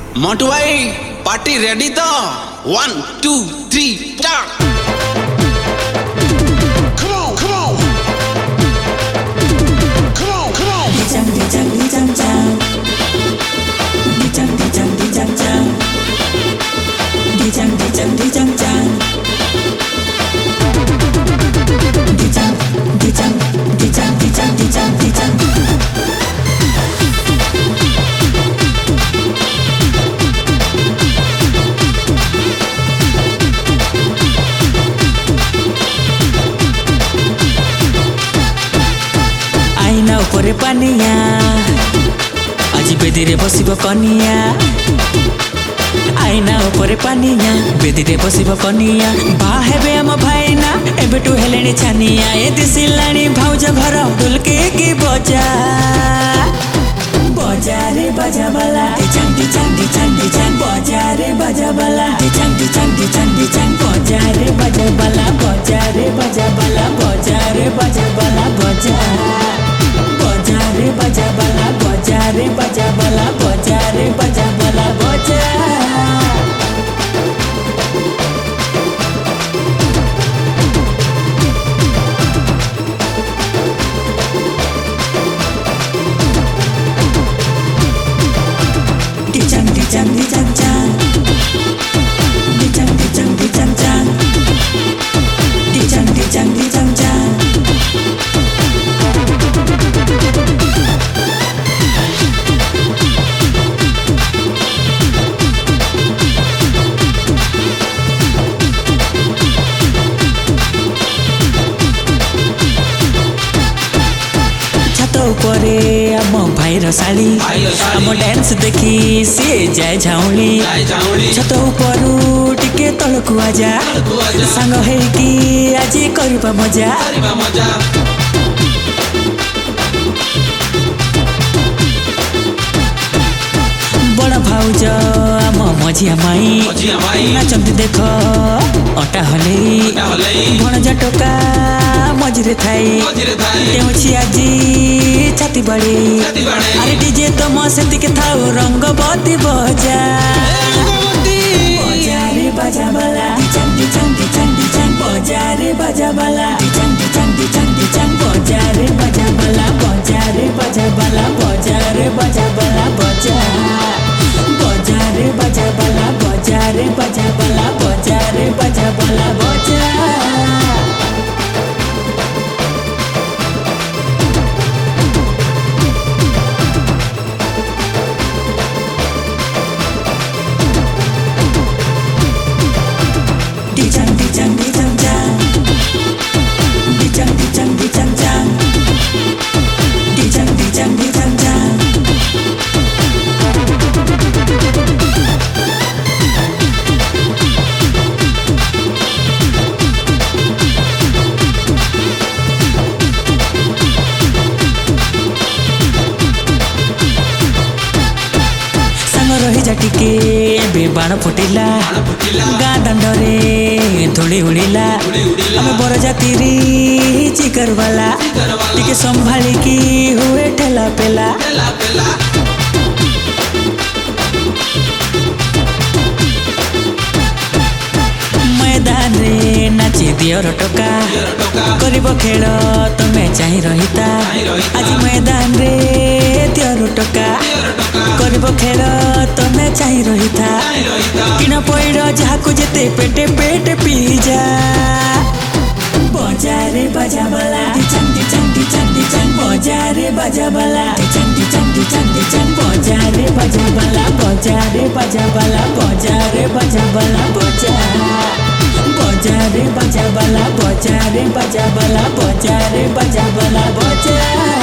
मोटू भाई party ready तो 1 2 3 start. आईना उपरे पानिया आज बेदीरे बसिब कनिया। आईना उपरे पानिया बेदीरे बसिब कनिया। बाहेबे आम भाईना एबेटू हेलेनी छानिया। ए दिसिलाणी भाउज घर डुलके की बजा बजारे बजा बाला चंडी चंडी चंडी चंड बजारे बजा बाला चंडी चंडी चंडी चंड बजारे बजा बाला बजारे बजा बाला बजारे बजा बाला बजा बजारे बजा बाला बजारे बजा बाला बजारे बजा बाला बजा। उपरे आम भाईर साली आम डांस देखी सी जाए झाउली। छत उपरू टिके तलकु आजा सांग हेकी आज करबा मजा। बड़ भाउज आम मझिया माई नाचंती देख अटा हले भणजा टोका मझिरे थाई देउछि आजी छाती बड़ी। अरे डीजे तम सेतिके थाउ रंगबती बजा बजारे बजा बाला चंडी चंडी चंडी चंड बजारे बजा बाला चंडी चंडी चंडी चंड बजारे बजा बाला बजारे बजा बाला बजारे बजा बाला बजा बजारे बजा बाला बजारे बजा बाला बजारे बजा बाला बजा। रही जा टिके बे बाण फुटिला गाँ दांडरे धूली उड़िला। आम बर जातिरी चिकर वाला टिके संभाली की हुए ठेला पेला। मैदान रे नाचे दियर टोका करिब खेल तमे चाहि रहिता। आज मैदान रे दियर टोका करिब खेल तमे चाहि रहिता। किन पैड जहाको जेते पेटे पेट पीजा बजारे बजा बाला चंडी चंडी चंडी चंड बजारे बजा बाला चंडी चंडी चंडी चंड बजारे बजा बाला बजारे बजा बाला बजारे बजा बाला बजा बजारे बजा बाला बजारे बजा बाला बजारे बजा बाला बजा।